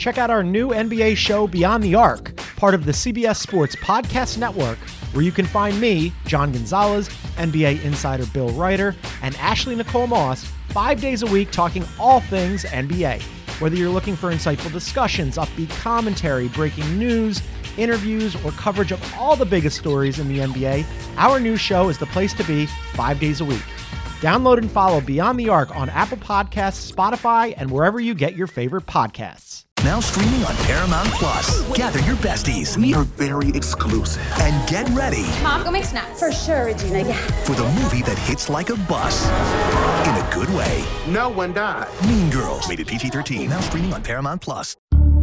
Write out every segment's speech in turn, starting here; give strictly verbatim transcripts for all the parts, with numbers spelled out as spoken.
check out our new N B A show, Beyond the Arc, part of the C B S Sports Podcast Network, where you can find me, John Gonzalez, N B A insider Bill Ryder, and Ashley Nicole Moss, five days a week talking all things N B A. Whether you're looking for insightful discussions, upbeat commentary, breaking news, interviews, or coverage of all the biggest stories in the N B A, our new show is the place to be five days a week. Download and follow Beyond the Arc on Apple Podcasts, Spotify, and wherever you get your favorite podcasts. Now streaming on Paramount Plus. Gather your besties. We are very exclusive. And get ready. Mom, go make snacks. For sure, Regina, yeah. For the movie that hits like a bus. In a good way. No one died. Mean Girls. Rated P G thirteen. Now streaming on Paramount Plus.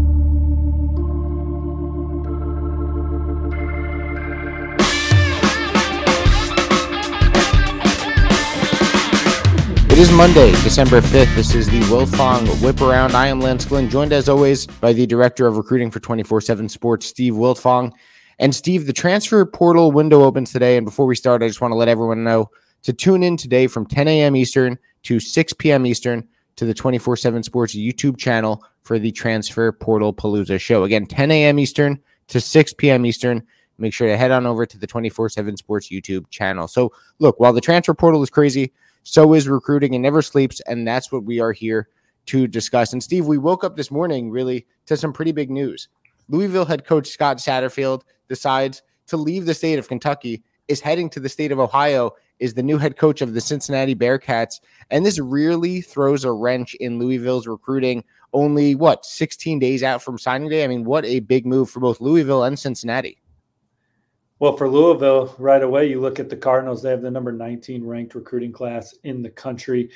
It is Monday, December fifth. This is the Wiltfong Whip Around. I am Lance Glenn, joined as always by the Director of Recruiting for twenty-four seven Sports, Steve Wiltfong. And Steve, the transfer portal window opens today. And before we start, I just want to let everyone know to tune in today from ten a.m. Eastern to six p.m. Eastern to the twenty-four seven Sports YouTube channel for the Transfer Portal Palooza show. Again, ten a.m. Eastern to six p.m. Eastern. Make sure to head on over to the twenty-four seven Sports YouTube channel. So, look, while the transfer portal is crazy, so is recruiting. It never sleeps, and that's what we are here to discuss. And, Steve, we woke up this morning, really, to some pretty big news. Louisville head coach Scott Satterfield decides to leave the state of Kentucky, is heading to the state of Ohio, is the new head coach of the Cincinnati Bearcats, and this really throws a wrench in Louisville's recruiting only, what, sixteen days out from signing day? I mean, what a big move for both Louisville and Cincinnati. Well, for Louisville, right away, you look at the Cardinals. They have the number nineteen ranked recruiting class in the country.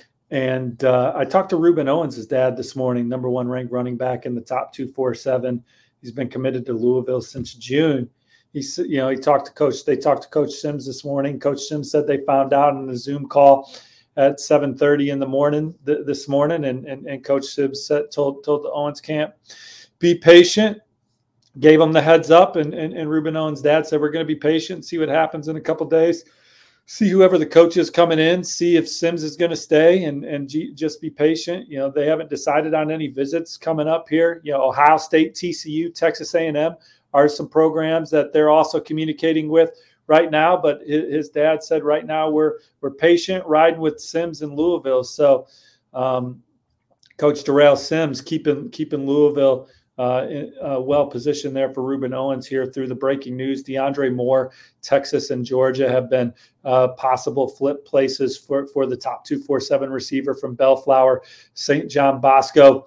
And uh, I talked to Ruben Owens, his dad, this morning, number one ranked running back in the top two forty-seven. He's been committed to Louisville since June. He's, you know, he talked to Coach. They talked to Coach Sims this morning. Coach Sims said they found out in a Zoom call at seven thirty in the morning th- this morning, and and, and Coach Sims said, told told the Owens camp, be patient. Gave them the heads up, and, and, and Ruben Owens' dad said, we're going to be patient, see what happens in a couple days, see whoever the coach is coming in, see if Sims is going to stay, and, and G, just be patient. You know, they haven't decided on any visits coming up here. You know, Ohio State, T C U, Texas A and M are some programs that they're also communicating with right now, but his, his dad said right now we're we're patient, riding with Sims in Louisville. So um, Coach Darrell Sims keeping keeping Louisville Uh, uh, well positioned there for Ruben Owens here through the breaking news. DeAndre Moore, Texas and Georgia have been uh, possible flip places for, for the top two forty-seven receiver from Bellflower, Saint John Bosco.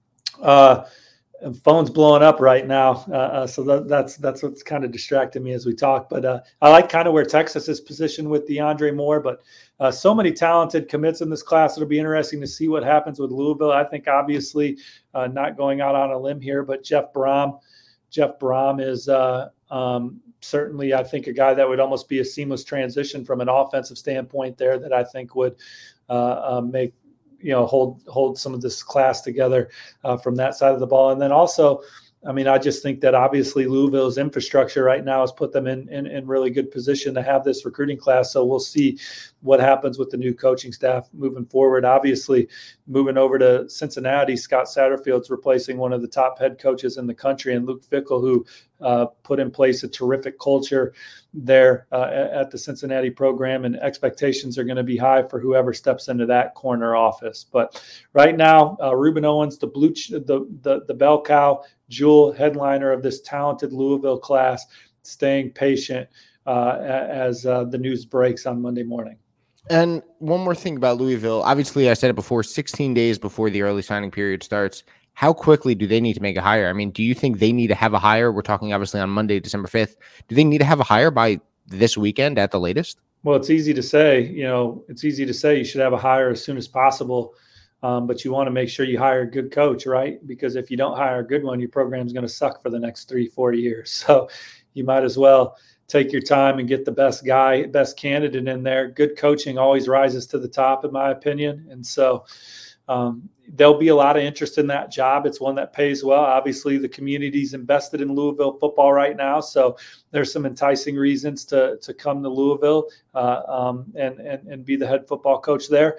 Uh, phone's blowing up right now, uh, uh, so that, that's that's what's kind of distracting me as we talk. But uh, I like kind of where Texas is positioned with DeAndre Moore, but uh, so many talented commits in this class. It'll be interesting to see what happens with Louisville. I think obviously uh, not going out on a limb here, but Jeff Brom, Jeff Brom is uh, um, certainly, I think, a guy that would almost be a seamless transition from an offensive standpoint there that I think would uh, uh, make, you know, hold hold some of this class together uh, from that side of the ball. And then also, I mean, I just think that obviously Louisville's infrastructure right now has put them in, in, in really good position to have this recruiting class. So we'll see what happens with the new coaching staff moving forward. Obviously, moving over to Cincinnati, Scott Satterfield's replacing one of the top head coaches in the country, and Luke Fickell, who uh, put in place a terrific culture there uh, at the Cincinnati program, and expectations are going to be high for whoever steps into that corner office. But right now, uh, Ruben Owens, the blue, ch- the, the the bell cow, jewel headliner of this talented Louisville class, staying patient uh, as uh, the news breaks on Monday morning. And one more thing about Louisville. Obviously, I said it before, sixteen days before the early signing period starts. How quickly do they need to make a hire? I mean, do you think they need to have a hire? We're talking obviously on Monday, December fifth. Do they need to have a hire by this weekend at the latest? Well, it's easy to say, you know, it's easy to say you should have a hire as soon as possible. Um, but you want to make sure you hire a good coach, right? Because if you don't hire a good one, your program's going to suck for the next three, four years. So you might as well take your time and get the best guy, best candidate in there. Good coaching always rises to the top, in my opinion. And so um, there'll be a lot of interest in that job. It's one that pays well. Obviously, the community's invested in Louisville football right now, so there's some enticing reasons to to come to Louisville uh, um, and, and and be the head football coach there.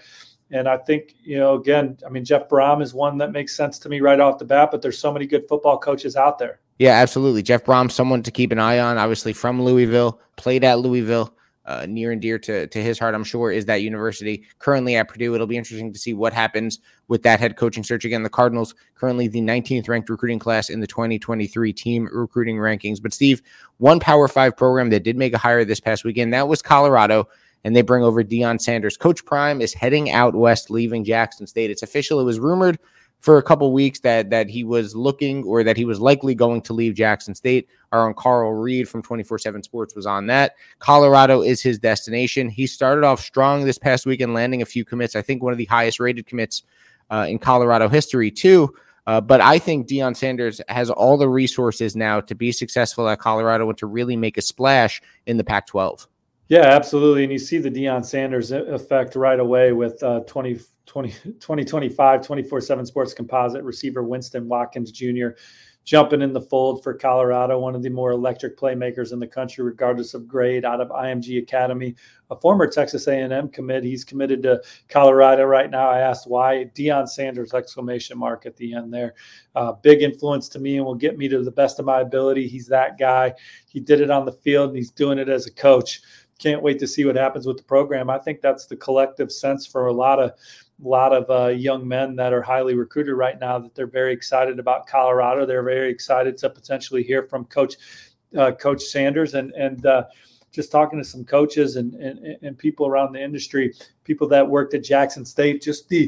And I think, you know, again, I mean, Jeff Brom is one that makes sense to me right off the bat, but there's so many good football coaches out there. Yeah, absolutely. Jeff Brom, someone to keep an eye on, obviously from Louisville, played at Louisville, uh, near and dear to, to his heart, I'm sure, is that university. Currently at Purdue. It'll be interesting to see what happens with that head coaching search. Again, the Cardinals, currently the nineteenth ranked recruiting class in the twenty twenty-three team recruiting rankings. But Steve, one Power Five program that did make a hire this past weekend, that was Colorado, and they bring over Deion Sanders. Coach Prime is heading out west, leaving Jackson State. It's official. It was rumored for a couple weeks that that he was looking or that he was likely going to leave Jackson State. Our own Carl Reed from twenty-four seven Sports was on that. Colorado is his destination. He started off strong this past weekend, landing a few commits. I think one of the highest rated commits uh, in Colorado history too. Uh, but I think Deion Sanders has all the resources now to be successful at Colorado and to really make a splash in the Pac twelve. Yeah, absolutely. And you see the Deion Sanders effect right away with uh, twenty, twenty, twenty twenty-five twenty-four seven Sports composite receiver Winston Watkins Junior jumping in the fold for Colorado, one of the more electric playmakers in the country, regardless of grade, out of I M G Academy, a former Texas A and M commit. He's committed to Colorado right now. I asked why. Deion Sanders, exclamation mark at the end there. Uh, big influence to me and will get me to the best of my ability. He's that guy. He did it on the field, and he's doing it as a coach. Can't wait to see what happens with the program. I think that's the collective sense for a lot of a lot of uh, young men that are highly recruited right now, that they're very excited about Colorado. They're very excited to potentially hear from Coach uh, Coach Sanders. And and uh, just talking to some coaches and, and and people around the industry, people that worked at Jackson State, just the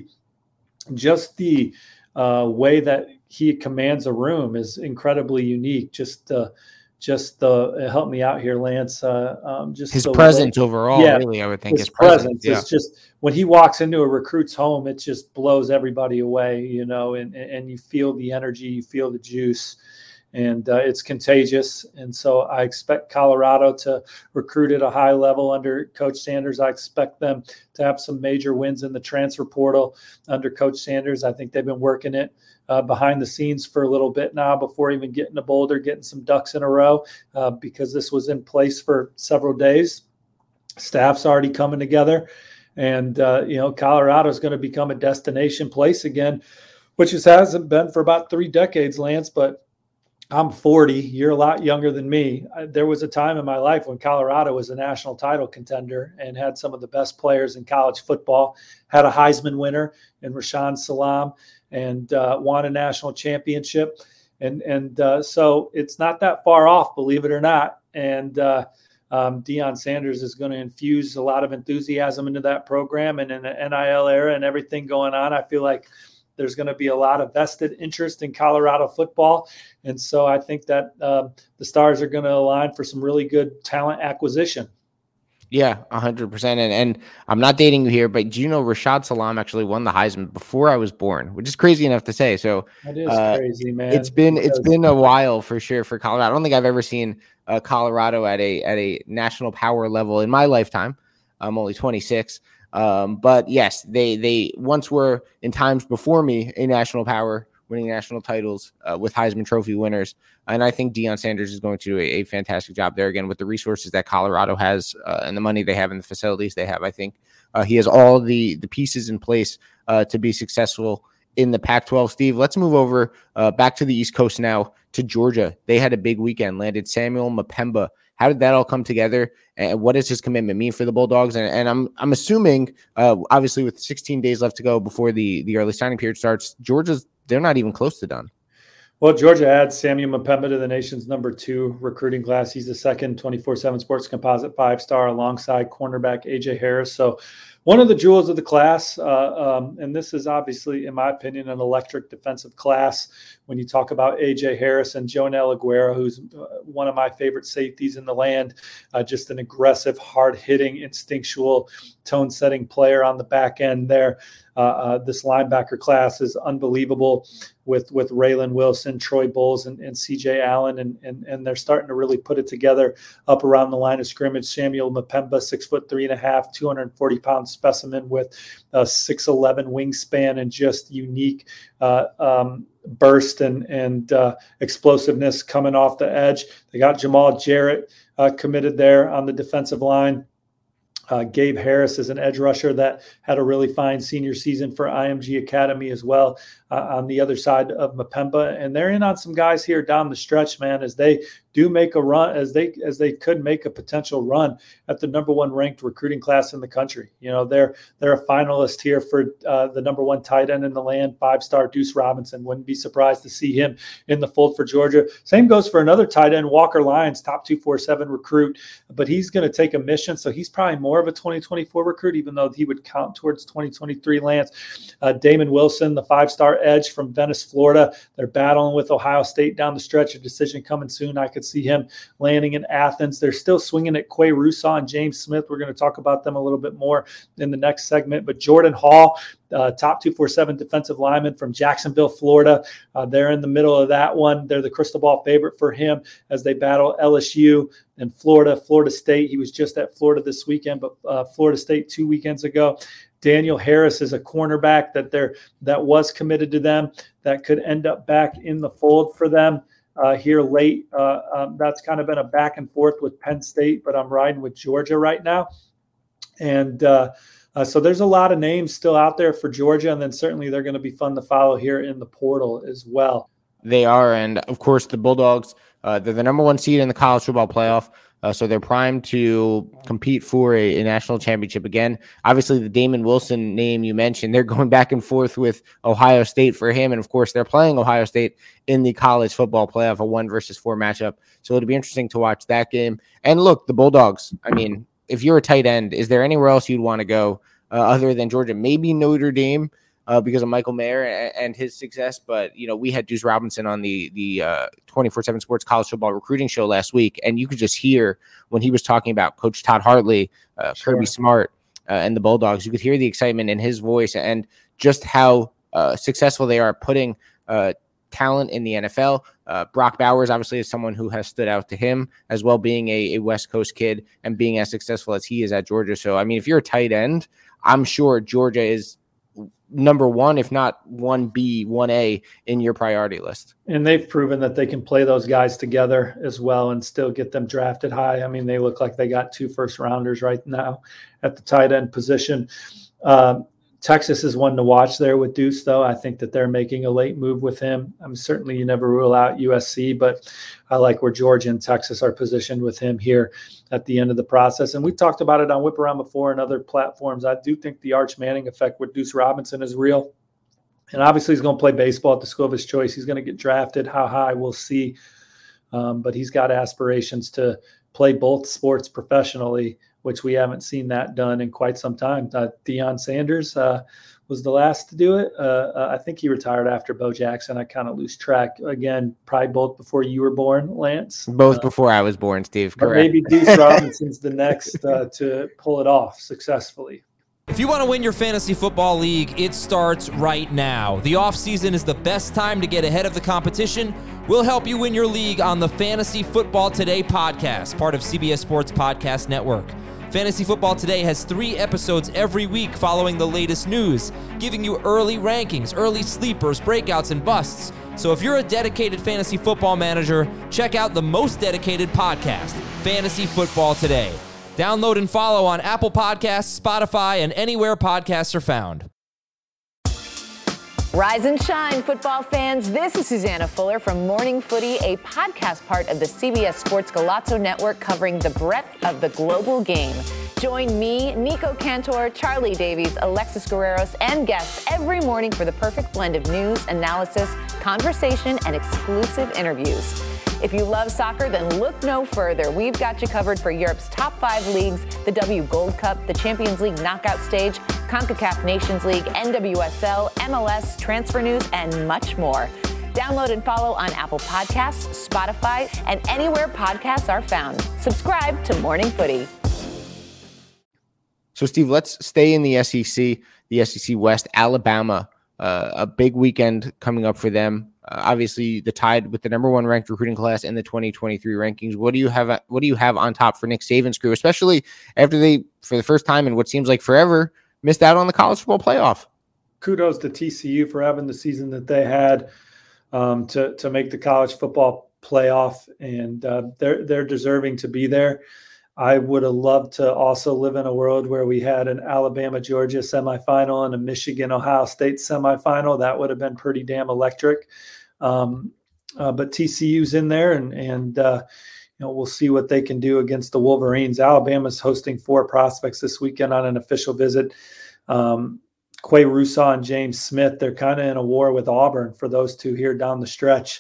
just the uh, way that he commands a room is incredibly unique. Just uh, Just uh, help me out here, Lance. Uh, um, just his presence way, overall, yeah, really, I would think his, his presence. presence yeah. It's just when he walks into a recruit's home, it just blows everybody away, you know. And and you feel the energy, you feel the juice, and uh, it's contagious. And so I expect Colorado to recruit at a high level under Coach Sanders. I expect them to have some major wins in the transfer portal under Coach Sanders. I think they've been working it Uh, behind the scenes for a little bit now before even getting to Boulder, getting some ducks in a row uh, because this was in place for several days. Staff's already coming together. And, uh, you know, Colorado is going to become a destination place again, which it hasn't been for about three decades, Lance. But I'm forty. You're a lot younger than me. I, there was a time in my life when Colorado was a national title contender and had some of the best players in college football, had a Heisman winner in Rashaan Salam, and uh, won a national championship. And and uh, so it's not that far off, believe it or not. And uh, um, Deion Sanders is going to infuse a lot of enthusiasm into that program, and in the N I L era and everything going on, I feel like there's going to be a lot of vested interest in Colorado football. And so I think that uh, the stars are going to align for some really good talent acquisition. Yeah, one hundred percent. And and I'm not dating you here, but do you know Rashaan Salam actually won the Heisman before I was born, which is crazy enough to say. So that is uh, crazy, man. It's been it's been a while for sure for Colorado. I don't think I've ever seen uh, Colorado at a at a national power level in my lifetime. I'm only twenty-six. Um, but yes, they they once were in times before me a national power, winning national titles uh, with Heisman Trophy winners. And I think Deion Sanders is going to do a, a fantastic job there again with the resources that Colorado has uh, and the money they have and the facilities they have. I think uh, he has all the, the pieces in place uh, to be successful in the Pac twelve. Steve, let's move over uh, back to the East Coast now to Georgia. They had a big weekend, landed Samuel Mpemba. How did that all come together? And what does his commitment mean for the Bulldogs? And, and I'm I'm assuming, uh, obviously, with sixteen days left to go before the, the early signing period starts, Georgia's they're not even close to done. Well, Georgia adds Samuel Mpemba to the nation's number two recruiting class. He's the second twenty-four seven Sports composite five-star alongside cornerback A J Harris. So one of the jewels of the class, uh, um, and this is obviously, in my opinion, an electric defensive class. When you talk about A J Harris and Jonel Aguero, who's uh, one of my favorite safeties in the land, uh, just an aggressive, hard-hitting, instinctual, tone-setting player on the back end there. Uh, uh, this linebacker class is unbelievable with with Raylan Wilson, Troy Bowles, and, and C J Allen, and, and and they're starting to really put it together up around the line of scrimmage. Samuel Mpemba, six foot three and a half, two hundred forty pound specimen with a six eleven wingspan and just unique uh, um, burst and and uh, explosiveness coming off the edge. They got Jamal Jarrett uh, committed there on the defensive line. Uh, Gabe Harris is an edge rusher that had a really fine senior season for I M G Academy as well, uh, on the other side of Mapemba. And they're in on some guys here down the stretch, man, as they do make a run, as they as they could make a potential run at the number one ranked recruiting class in the country. You know, they're they're a finalist here for uh, the number one tight end in the land, five-star Deuce Robinson. Wouldn't be surprised to see him in the fold for Georgia. Same goes for another tight end, Walker Lyons, top two forty-seven recruit, but he's going to take a mission, so he's probably more of a twenty twenty-four recruit, even though he would count towards twenty twenty-three Lance. Uh, Damon Wilson, the five-star edge from Venice, Florida. They're battling with Ohio State down the stretch. A decision coming soon. I could see him landing in Athens. They're still swinging at Quay Rusaw and James Smith. We're going to talk about them a little bit more in the next segment. But Jordan Hall, uh, top two forty-seven defensive lineman from Jacksonville, Florida. Uh, they're in the middle of that one. They're the crystal ball favorite for him as they battle L S U and Florida, Florida State. He was just at Florida this weekend, but uh, Florida State two weekends ago. Daniel Harris is a cornerback that they're that was committed to them that could end up back in the fold for them uh, here late. Uh, um, that's kind of been a back and forth with Penn State, but I'm riding with Georgia right now. And uh, uh, so there's a lot of names still out there for Georgia, and then certainly they're going to be fun to follow here in the portal as well. They are, and of course the Bulldogs, uh, they're the number one seed in the college football playoff. Uh, so they're primed to compete for a, a national championship again. Obviously, the Damon Wilson name you mentioned, they're going back and forth with Ohio State for him. And, of course, they're playing Ohio State in the college football playoff, a one versus four matchup. So it'll be interesting to watch that game. And, look, the Bulldogs, I mean, if you're a tight end, is there anywhere else you'd want to go uh, other than Georgia? Maybe Notre Dame. Uh, because of Michael Mayer and, and his success. But, you know, we had Deuce Robinson on the the uh, twenty-four seven Sports College Football Recruiting Show last week, and you could just hear when he was talking about Coach Todd Hartley, uh, sure. Kirby Smart, uh, and the Bulldogs, you could hear the excitement in his voice and just how uh, successful they are putting uh, talent in the N F L. Uh, Brock Bowers, obviously, is someone who has stood out to him as well, being a, a West Coast kid and being as successful as he is at Georgia. So, I mean, if you're a tight end, I'm sure Georgia is number one, if not one B, one A in your priority list. And they've proven that they can play those guys together as well and still get them drafted high. I mean, they look like they got two first rounders right now at the tight end position. Uh, Texas is one to watch there with Deuce, though. I think that they're making a late move with him. I mean, certainly you never rule out U S C, but I like where Georgia and Texas are positioned with him here at the end of the process. And we talked about it on Whip Around before and other platforms. I do think the Arch Manning effect with Deuce Robinson is real. And obviously he's going to play baseball at the school of his choice. He's going to get drafted. How high, we'll see. Um, but he's got aspirations to play both sports professionally, which we haven't seen that done in quite some time. Uh, Deion Sanders uh, was the last to do it. Uh, uh, I think he retired after Bo Jackson. I kind of lose track. Again, probably both before you were born, Lance. Both uh, before I was born, Steve. Correct. Maybe Deuce Robinson's the next uh, to pull it off successfully. If you want to win your fantasy football league, it starts right now. The offseason is the best time to get ahead of the competition. We'll help you win your league on the Fantasy Football Today podcast, part of C B S Sports Podcast Network. Fantasy Football Today has three episodes every week following the latest news, giving you early rankings, early sleepers, breakouts, and busts. So if you're a dedicated fantasy football manager, check out the most dedicated podcast, Fantasy Football Today. Download and follow on Apple Podcasts, Spotify, and anywhere podcasts are found. Rise and shine, football fans. This is Susanna Fuller from Morning Footy, a podcast part of the C B S Sports Golazo Network covering the breadth of the global game. Join me, Nico Cantor, Charlie Davies, Alexis Guerreros, and guests every morning for the perfect blend of news, analysis, conversation, and exclusive interviews. If you love soccer, then look no further. We've got you covered for Europe's top five leagues, the W Gold Cup, the Champions League knockout stage, CONCACAF Nations League, N W S L, M L S, transfer news, and much more. Download and follow on Apple Podcasts, Spotify, and anywhere podcasts are found. Subscribe to Morning Footy. So, Steve, let's stay in the S E C, the S E C West. Alabama, uh, a big weekend coming up for them. Uh, obviously, the Tide with the number one ranked recruiting class in the twenty twenty-three rankings. What do you have? What do you have on top for Nick Saban's crew, especially after they, for the first time in what seems like forever, missed out on the college football playoff? Kudos to T C U for having the season that they had um, to to make the college football playoff, and uh, they're they're deserving to be there. I would have loved to also live in a world where we had an Alabama-Georgia semifinal and a Michigan-Ohio State semifinal. That would have been pretty damn electric. Um, uh, but T C U's in there, and and uh, you know, we'll see what they can do against the Wolverines. Alabama's hosting four prospects this weekend on an official visit. Um, Quay Russaw and James Smith, they're kind of in a war with Auburn for those two here down the stretch.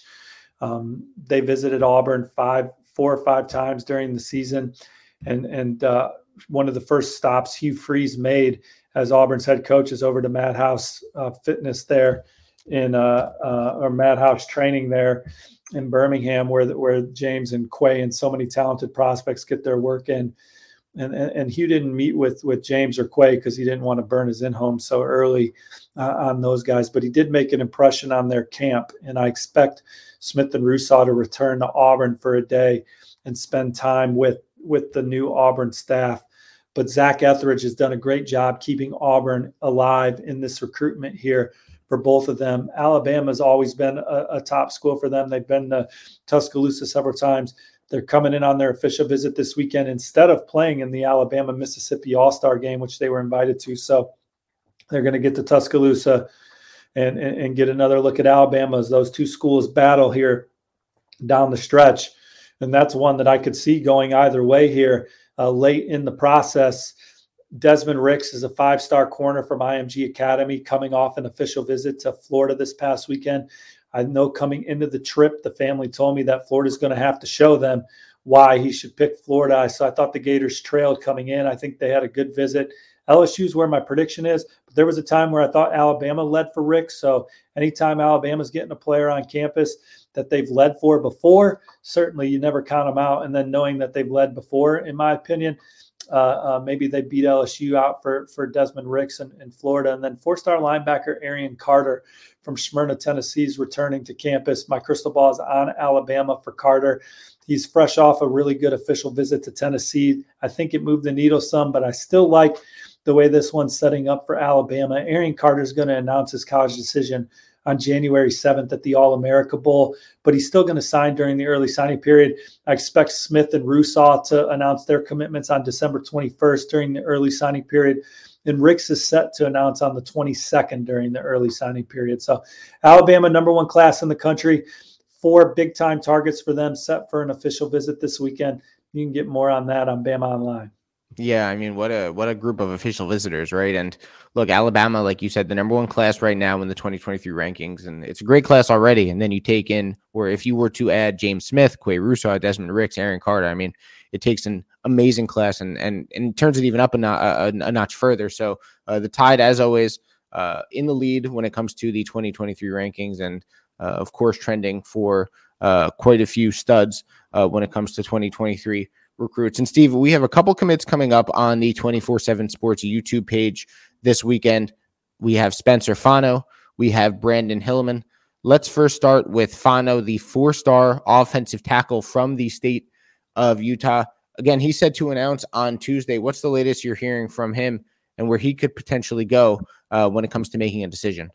Um, they visited Auburn five, four or five times during the season. And and uh, one of the first stops Hugh Freeze made as Auburn's head coach is over to Madhouse uh, Fitness there in uh, uh, or Madhouse Training there in Birmingham, where where James and Quay and so many talented prospects get their work in. And and, and Hugh didn't meet with with James or Quay because he didn't want to burn his in-home so early uh, on those guys. But he did make an impression on their camp, and I expect Smith and Russaw to return to Auburn for a day and spend time with with the new Auburn staff. But Zach Etheridge has done a great job keeping Auburn alive in this recruitment here for both of them. Alabama's always been a, a top school for them. They've been to Tuscaloosa several times. They're coming in on their official visit this weekend instead of playing in the Alabama-Mississippi All-Star game, which they were invited to. So they're going to get to Tuscaloosa and, and, and get another look at Alabama as those two schools battle here down the stretch. And that's one that I could see going either way here uh, late in the process. Desmond Ricks is a five-star corner from I M G Academy coming off an official visit to Florida this past weekend. I know coming into the trip, the family told me that Florida's going to have to show them why he should pick Florida. So I thought the Gators trailed coming in. I think they had a good visit. L S U's where my prediction is, but there was a time where I thought Alabama led for Ricks. So anytime Alabama's getting a player on campus that they've led for before, certainly you never count them out. And then knowing that they've led before, in my opinion, uh, uh, maybe they beat L S U out for, for Desmond Ricks in, in Florida. And then four-star linebacker Arian Carter from Smyrna, Tennessee is returning to campus. My crystal ball is on Alabama for Carter. He's fresh off a really good official visit to Tennessee. I think it moved the needle some, but I still like the way this one's setting up for Alabama. Arian Carter is going to announce his college decision on January seventh at the All-America Bowl, but he's still going to sign during the early signing period. I expect Smith and Russaw to announce their commitments on December twenty-first during the early signing period, and Ricks is set to announce on the twenty-second during the early signing period. So Alabama, number one class in the country, four big-time targets for them set for an official visit this weekend. You can get more on that on Bama Online. Yeah, I mean, what a what a group of official visitors, right? And look, Alabama, like you said, the number one class right now in the twenty twenty-three rankings, and it's a great class already. And then you take in, or if you were to add James Smith, Quay Russaw, Desmond Ricks, Arian Carter, I mean, it takes an amazing class and and, and turns it even up a, a, a notch further. So uh, the Tide, as always, uh, in the lead when it comes to the twenty twenty-three rankings, and uh, of course, trending for uh, quite a few studs uh, when it comes to twenty twenty-three recruits. And Steve, we have a couple commits coming up on the twenty-four seven Sports YouTube page this weekend. We have Spencer Fano. We have Brandon Hillman. Let's first start with Fano, the four-star offensive tackle from the state of Utah. Again, he's set to announce on Tuesday. What's the latest you're hearing from him and where he could potentially go uh, when it comes to making a decision?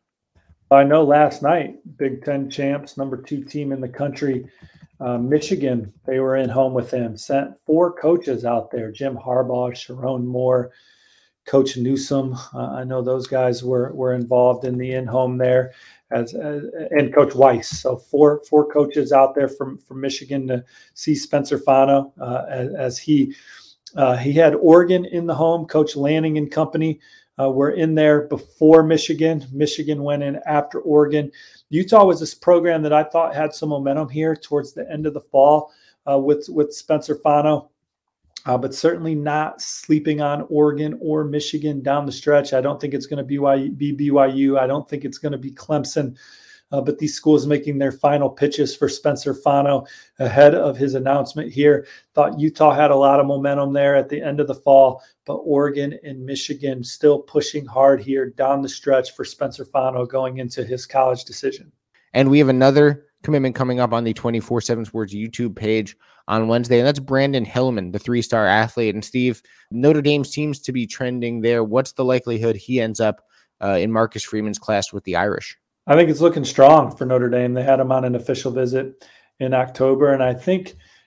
I know last night, Big Ten champs, number two team in the country, Uh, Michigan, they were in home with him, sent four coaches out there, Jim Harbaugh, Sharon Moore, Coach Newsom. Uh, I know those guys were were involved in the in-home there, as, as and Coach Weiss. So four four coaches out there from, from Michigan to see Spencer Fano uh, as, as he uh, he had Oregon in the home. Coach Lanning and company uh, were in there before Michigan. Michigan went in after Oregon. Utah was this program that I thought had some momentum here towards the end of the fall uh, with, with Spencer Fano, uh, but certainly not sleeping on Oregon or Michigan down the stretch. I don't think it's going to be B Y U. I don't think it's going to be Clemson, uh, but these schools making their final pitches for Spencer Fano ahead of his announcement here. Thought Utah had a lot of momentum there at the end of the fall, but Oregon and Michigan still pushing hard here down the stretch for Spencer Fano going into his college decision. And we have another commitment coming up on the twenty-four seven Sports YouTube page on Wednesday, and that's Brandon Hillman, the three-star athlete. And Steve, Notre Dame seems to be trending there. What's the likelihood he ends up uh, in Marcus Freeman's class with the Irish? I think it's looking strong for Notre Dame. They had him on an official visit in October, and I think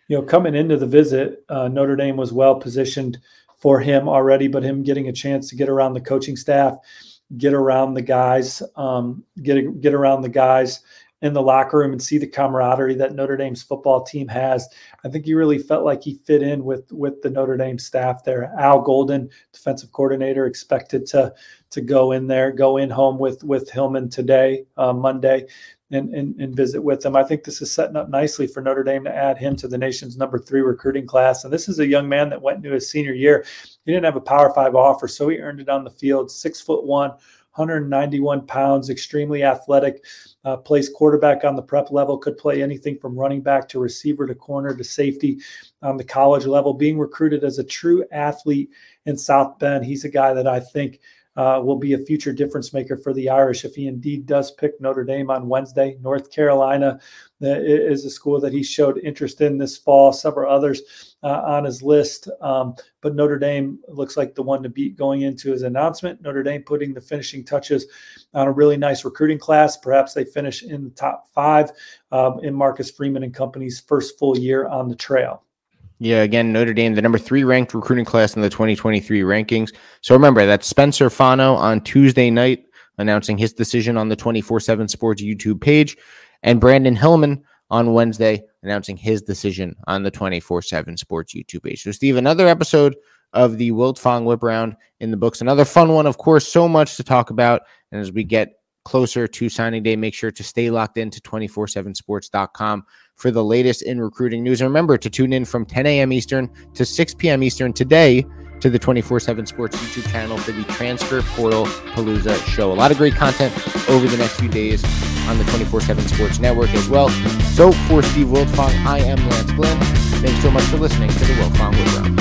you know, coming into the visit, uh, Notre Dame was well positioned for him already, but him getting a chance to get around the coaching staff, get around the guys, um, get get around the guys in the locker room and see the camaraderie that Notre Dame's football team has. I think he really felt like he fit in with with the Notre Dame staff there. Al Golden, defensive coordinator, expected to to go in there, go in home with with Hillman today, uh, Monday. And, and, and visit with him. I think this is setting up nicely for Notre Dame to add him to the nation's number three recruiting class. And this is a young man that went into his senior year. He didn't have a Power Five offer, so he earned it on the field. Six foot one, one hundred ninety-one pounds, extremely athletic, uh, plays quarterback on the prep level, could play anything from running back to receiver to corner to safety on the college level. Being recruited as a true athlete in South Bend, he's a guy that I think Uh, will be a future difference maker for the Irish if he indeed does pick Notre Dame on Wednesday. North Carolina uh, is a school that he showed interest in this fall, several others uh, on his list. Um, but Notre Dame looks like the one to beat going into his announcement. Notre Dame putting the finishing touches on a really nice recruiting class. Perhaps they finish in the top five um, in Marcus Freeman and company's first full year on the trail. Yeah, again, Notre Dame, the number three ranked recruiting class in the twenty twenty-three rankings. So remember, that's Spencer Fano on Tuesday night announcing his decision on the twenty-four seven Sports YouTube page, and Brandon Hillman on Wednesday announcing his decision on the twenty-four seven Sports YouTube page. So, Steve, another episode of the Wiltfong Whip Round in the books. Another fun one, of course, so much to talk about. And as we get closer to signing day, make sure to stay locked in to two four seven sports dot com for the latest in recruiting news. And remember to tune in from ten a.m. Eastern to six p.m. Eastern today to the twenty-four seven Sports YouTube channel for the Transfer Portal Palooza show. A lot of great content over the next few days on the twenty-four seven Sports Network as well. So for Steve Wiltfong, I am Lance Glenn. Thanks so much for listening to the Wiltfong Whip Round.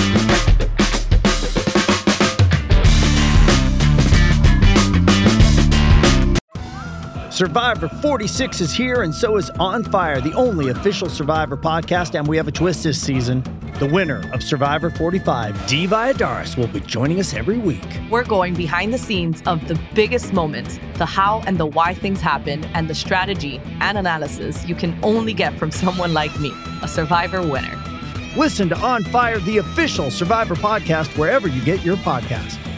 Survivor forty-six is here, and so is On Fire, the only official Survivor podcast, and we have a twist this season. The winner of Survivor forty-five, Dee Valladares, will be joining us every week. We're going behind the scenes of the biggest moments, the how and the why things happen, and the strategy and analysis you can only get from someone like me, a Survivor winner. Listen to On Fire, the official Survivor podcast, wherever you get your podcasts.